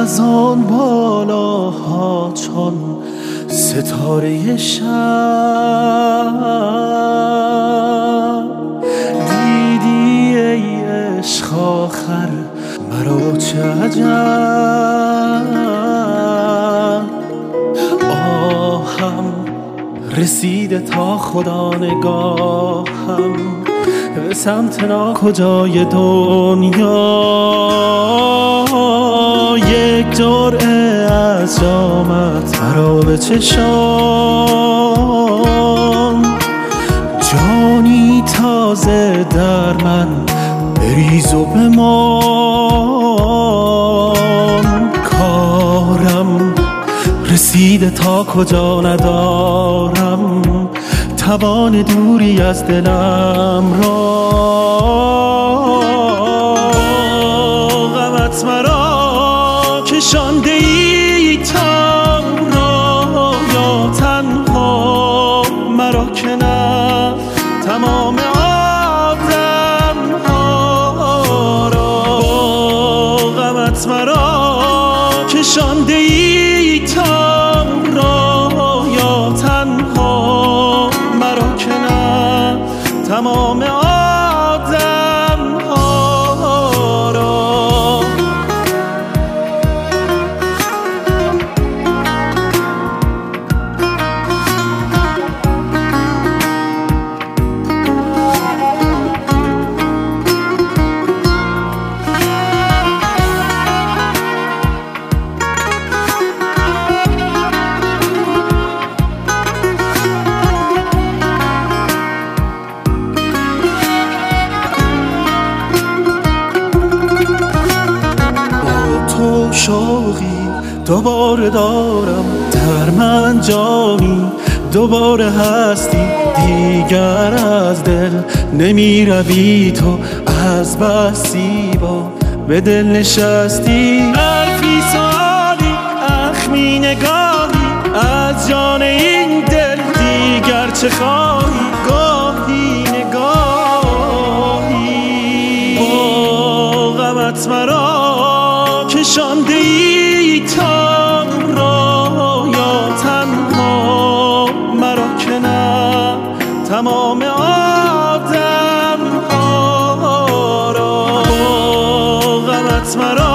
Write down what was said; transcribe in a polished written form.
از آن بالاها چون ستاره شب دیدی ای عشق آخر مرا چه عجب آهم رسیده تا خدا نگاهم به سمت ناکجای دنیا یک جرعه از جامت مرا به چشام جانی تازه در من بریز و بمان کارم رسیده تا کجا ندارم توان دوری از دلم را غمت مرا کشانده ای تا را یا تنها مرا که نه تمام آدم ها را غمت مرا کشانده ای تا را یا تنها مرا که نه تمام آدم ها را شوقی دوباره دارم در من جانی دوباره هستی دیگر از دل نمی روی تو از بسی با به دل نشستی الفی سالی اخمی نگاهی از جان این دل دیگر چه خواهی گاهی نگاهی با غمت مرا کشانده ای تا را یا تنها مرا که نه تمام آدم ها را غمت مرا